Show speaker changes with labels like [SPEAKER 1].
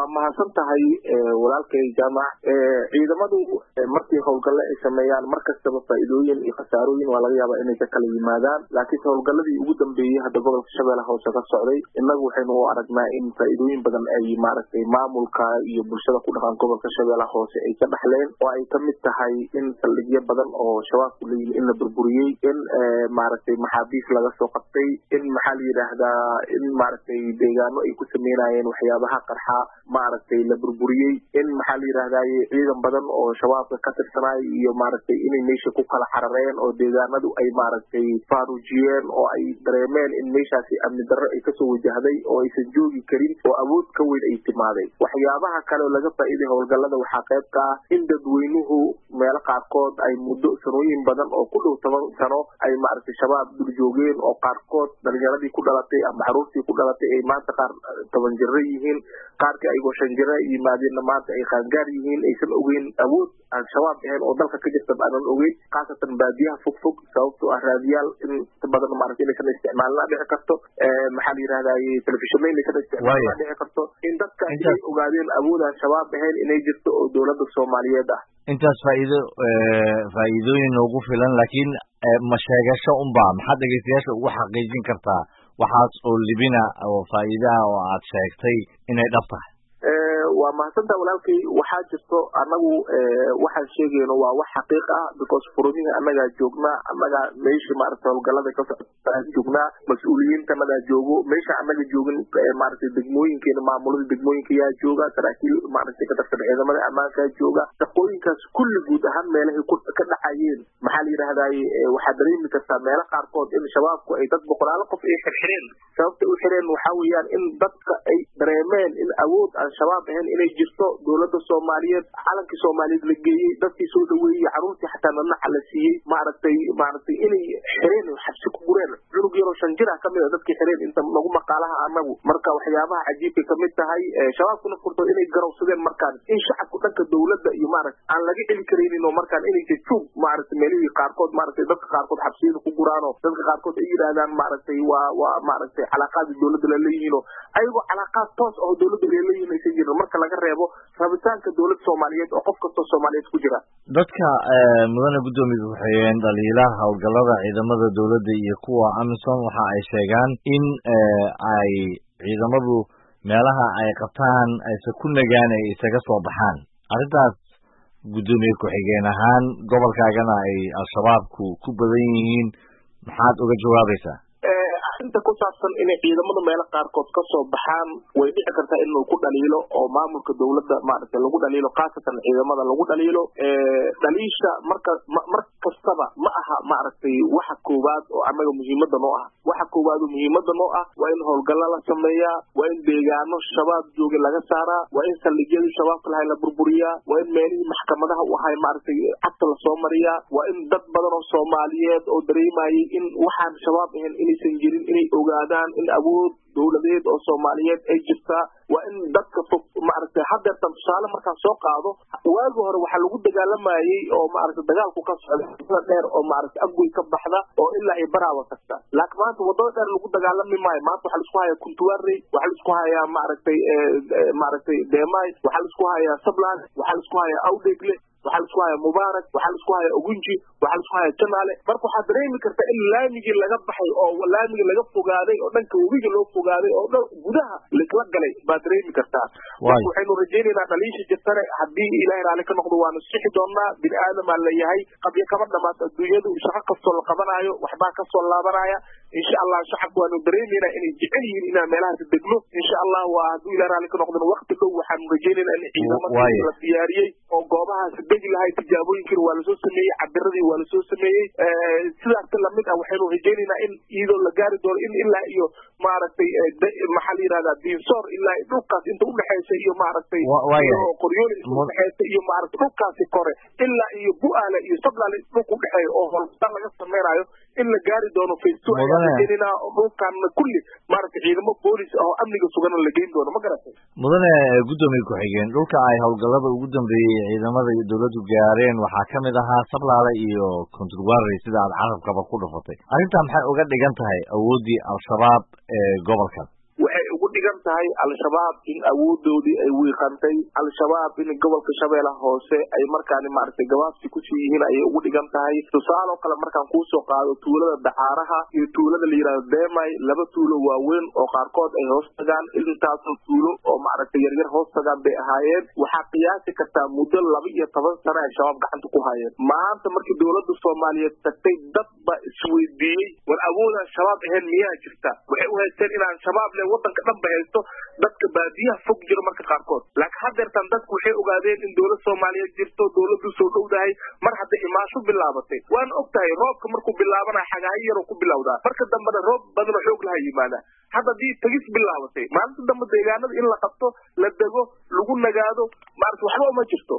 [SPEAKER 1] mahadsan tahay walaalkay jaamac ciidamadu markii howlgalla ay sameeyaan markastaba faa'iidooyin iyo khasaarooyin waa laga yaabaa inay ka kala yimaadaan laakiin howlgalladii ugu dambeeyay hadda gobolka Shabeellaha Hoose ka socday inagu waxaynu u aragnaa in faa'iidooyin badan ay maaragtay maamulka iyo bulshada ku dhaqan gobolka Shabeellaha Hoose ay ka dhaxleen oo ay ka mid tahay in saldhigyo badan oo shabaabku leeyihiin in la burburiyay in maaragtay maxaabiis laga soo qabtay in maxaa la yiraahdaa in maaragtay deegaano ay ku sameynayeen waxyaabaha qarxa maaragtay la burburiyay in maxaa la yiraahdaa ciidan badan oo shabaabka ka tirsanay iyo maaragtay inay meesha ku kala xarareen oo deegaanadu ay maaragtay faarujiyeen oo ay dareemeen in meeshaasi amni darro ay kasoo wajahday oo aysan joogi karin oo awood ka weyn ay timaaday waxyaabaha kale oo laga faa'iiday howlgallada waxaa qayb ka ah in dadweynuhu meelo qaarkood ay muddo sanooyin badan oo ku dhow 10 sano ay maaragtay shabaab dul joogeen oo qaarkood dhalinyaradii ku dhalatay ama caruurtii ku dhalatay ay maanta qaar 10 jir yihiin qaarkii ay 5 jir yimaadeen maanta ay qaangaar yihiin aysan ogeyn awood aan shabaab ahayn oo dalka ka jirta baanan ogeyn qaasatan baadiyaha fog sababtoo ah raadiyaal in badan maaragtay inaysan isticmaalna dhici karto maxaa la yiraahdaa telefishinada inaysan isticmaalna dhici karto in dadka ay ogaadeen awood aan shabaab ahayn inay jirto oo dowladda Soomaaliyeed ah
[SPEAKER 2] intaas faa'iidooyin ugu filan laakiin ma sheegasho maxaad dhageystayaasha ugu xaqiijin kartaa waxaas oo libina oo faa'iidaha oo aad sheegtay inay dhab tahay
[SPEAKER 1] waa mahadsantahay walaalkay waxaa jirto anagu waxaan sheegayno waa wax xaqiiq ah because furumiga anaga joognaa anaga meesha maaragtay howlgallada ka socda joognaa mas'uuliyiinta anaga joogo meesha anaga joogin maaragtay degmooyinkeena maamulada degmooyinka yaa jooga saraakiil maaragtay ka tirsan ciidamada ammaanka jooga shaqooyinkaas kulli guud ahaan meelahay ka dhacayeen maxaa la yiraahdaa waxaa dareemi kartaa meelo qaarkood in shabaabku ay dad boqolaal qof ay xirxireen sababta u xireen waxaa weeyaan in dadka ay dareemeen in awood aan shabaab inay jirto dowladda Soomaaliyeed calankii Soomaaliyeed la geeyay dadkii soo dhaweeyay caruurtii xataa nanaca la siiyay maaragtay inay xireen xabsi ku gureen cunug yar oo 5 jir ah kamid ah dadkii xireen inta lagu maqaalaha anagu marka waxyaabaha cajiibka kamid tahay shabaabkuna furto inay garowsadeen markaan in shacabku dhanka dowladda iyo maaragtay aan laga celi kareynin oo markaan inay joog maaragtay meelihii qaarkood maaragtay dadka qaarkood xabsiyada ku guraano dadka qaarkood ay yiraahdaan maaragtay waa maaragtay calaaqaad dowladda la leeyihiin ayagoo calaaqaad toos oo dowladda la leeyihiin ay jiraan marka laga reebo rabitaanka dowladda Soomaaliyeed oo qof kasta Soomaaliyeed ku jira
[SPEAKER 2] dadka mudane gudoomiye waxayeen dhaliilaha howlgallada ciidamada dowladda iyo kuwa AMISOM waxa ay sheegaan in ay ciidamadu meelaha ay qabtaan aysan ku nagaan ay isaga soo baxaan arrintaas gudoomiye ku-xigeen ahaan gobolkaagana ay al-shabaabku ku badan yihiin maxaad uga jawaabaysaa
[SPEAKER 1] inta ku saabsan in ciidamada meelo qaarkood ka soo baxaan way dhici kartaa in ku dhaliilo oo maamulka dowladda maaragtay lagu dhaliilo qaasatan ciidamada lagu dhaliilo dhaliisha markastaba ma aha maaragtay waxa koowaad oo anaga muhiimada noo ah waxa koowaad oo muhiimada noo ah waa in howlgalla la sameeyaa waa in deegaano shabaab jooga laga saaraa waa in saldhigyada shabaabka lahay la burburiyaa waa in meelihii maxkamadaha u ahay maaragtay cagta la soo mariyaa waa in dad badan oo Soomaaliyeed oo dareemayay in waxaan shabaab ahayn inaysan jirin inay ogaadaan in awood dowladeed oo Soomaaliyeed ay jirtaa waa in dadka fog maaragtay hadda tusaale markaan soo qaado waagi hore waxa lagu dagaalamayay oo maaragtay dagaalku ka socda dheer oo maaragtay afgoy ka baxda oo ilaa ay baraawa kasta laakiin maanta wadada dheer lagu dagaalami maayo maanta waxa la isku hayaa Kuntuwaarey waxa la isku hayaa maaragtay Deemay waxa la isku hayaa Sablaan waxa la isku hayaa Awdeegle waxa la isku hayaa Mubaarak waxa la isku hayaa Ogunji waxa la isku hayaa Janaale marka waxa dareemi karta in laamigi laga baxay oo laamigi laga fogaaday oo dhanka webiga loo fogaaday oo gudaha la galay baa dareemi kartaa waxaynu rajaynaynaa dhaliisha jirtana haddii Ilaahay raali ka noqdo waanu sixi doonaa bini aadam aan leeyahay qabyo kama dhamaad adduunyadu shaqo kastoo la qabanayo waxbaa ka soo laabanaya insha Allah shacabku waanu dareemaynaa inay jecel yihiin inaan meelahaas degno insha Allah waa haddii Ilaahay raali ka noqdo waqti dhow waxaanu rajaynaynaa in ciidamada la diyaariyay oo goobahaas degi lahay tijaabooyinkii waa la soo sameeyay cabiradii waa la soo sameeyay sidaas la mid ah waxaynu rajaynaynaa in iyadoo la gaari doono in ilaa iyo maaragtay maxaa la yiraahdaa diinsoor ilaa dhulkaas inta u dhaxaysa iyo maaragtay qoryooli inta u dhaxaysa iyo maaragtay dhulkaasi kore ilaa iyo Bu'aale iyo Sablaale dhulku u dhaxeeyo oo howlgal laga sameeyo in la gaari doono Facebook ayna dhulkan kulli maaragtay ciidamo boolis oo amniga sugan la geyn doono ma garatay
[SPEAKER 2] mudane gudoomiye ku-xigeen dhulka ay howlgallada ugu dambeeyay ciidamada dowladdu gaareen waxaa kamid ahaa Sablaale iyo Kuntuwaarey sida aad carabkaba ku dhufatay arrintan maxay uga dhigan tahay awoodii al-shabaab ee gobolka
[SPEAKER 1] waxay ugu dhigan tahay al-shabaab in awoodoodii ay wiiqantay, al-shabaab in gobolka Shabeellaha Hoose ay markaani maaragtay gabaabsi ku sii yihiin ayay ugu dhigan tahay. tusaale oo kale markaan kuu soo qaado tuulada Dacaaraha iyo tuulada la yiraahdo Deemay, laba tuulo waaweyn oo qaarkood ay hoos tagaan, intaasoo tuulo oo maaragtay yaryar hoos tagaan bay ahaayeen. waxaa qiyaasi kartaa muddo 12 sano ay shabaab gacanta ku hayeen. maanta markii dowladda Soomaaliyeed tagtay dad ba isweydiiyey war awooda shabaab ahayn miyaa jirta. waxay u haysteen inaan shabaab le wadanka dhan ba haysto, dadka baadiyaha fog jiro marka qaarkood. laakiin haddeertan dadku waxay ogaadeen in dowladda Soomaaliyeed jirto, dowladdu soo dhowdahay mar hadda imaasho bilaabatay. waan ogtahay roobka markuu bilaabana xagaay yar ku bilowdaa, marka dambena roob badan oo xoog laha yimaada. hadda dii tagis bilaabatay maalinta dambe deegaanada in la qabto, la dego, lagu nagaado maaragtay waxba uma jirto.